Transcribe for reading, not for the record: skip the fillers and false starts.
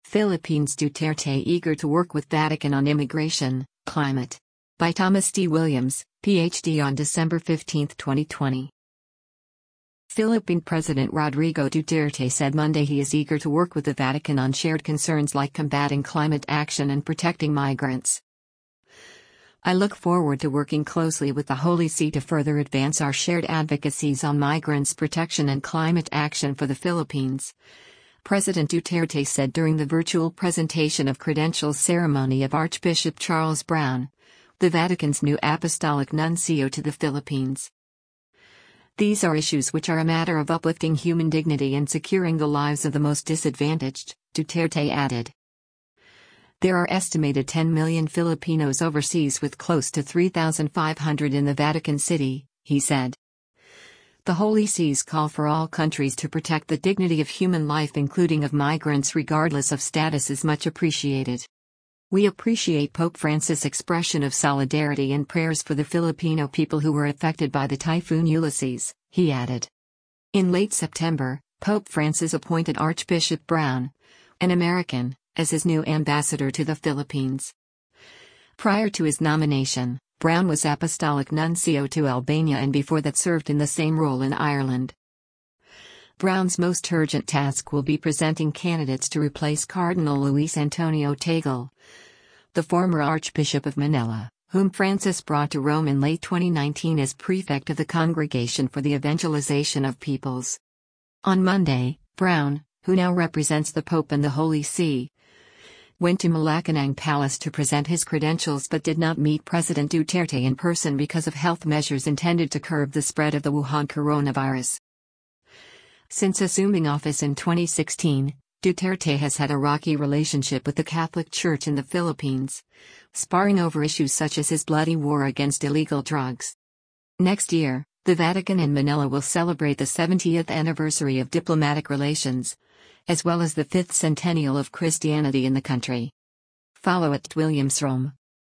Philippines Duterte eager to work with Vatican on immigration, climate. By Thomas D. Williams, Ph.D. on December 15, 2020. Philippine President Rodrigo Duterte said Monday he is eager to work with the Vatican on shared concerns like combating climate action and protecting migrants. I look forward to working closely with the Holy See to further advance our shared advocacies on migrants' protection and climate action for the Philippines, President Duterte said during the virtual presentation of credentials ceremony of Archbishop Charles Brown, the Vatican's new apostolic nuncio to the Philippines. These are issues which are a matter of uplifting human dignity and securing the lives of the most disadvantaged, Duterte added. There are estimated 10 million Filipinos overseas with close to 3,500 in the Vatican City, he said. The Holy See's call for all countries to protect the dignity of human life, including of migrants regardless of status, is much appreciated. We appreciate Pope Francis' expression of solidarity and prayers for the Filipino people who were affected by the Typhoon Ulysses, he added. In late September, Pope Francis appointed Archbishop Brown, an American, as his new ambassador to the Philippines. Prior to his nomination, Brown was apostolic nuncio to Albania and before that served in the same role in Ireland. Brown's most urgent task will be presenting candidates to replace Cardinal Luis Antonio Tagle, the former Archbishop of Manila, whom Francis brought to Rome in late 2019 as prefect of the Congregation for the Evangelization of Peoples. On Monday, Brown, who now represents the Pope and the Holy See, went to Malacanang Palace to present his credentials but did not meet President Duterte in person because of health measures intended to curb the spread of the Wuhan coronavirus. Since assuming office in 2016, Duterte has had a rocky relationship with the Catholic Church in the Philippines, sparring over issues such as his bloody war against illegal drugs. Next year, the Vatican and Manila will celebrate the 70th anniversary of diplomatic relations, as well as the 5th centennial of Christianity in the country. Follow @WilliamsRome.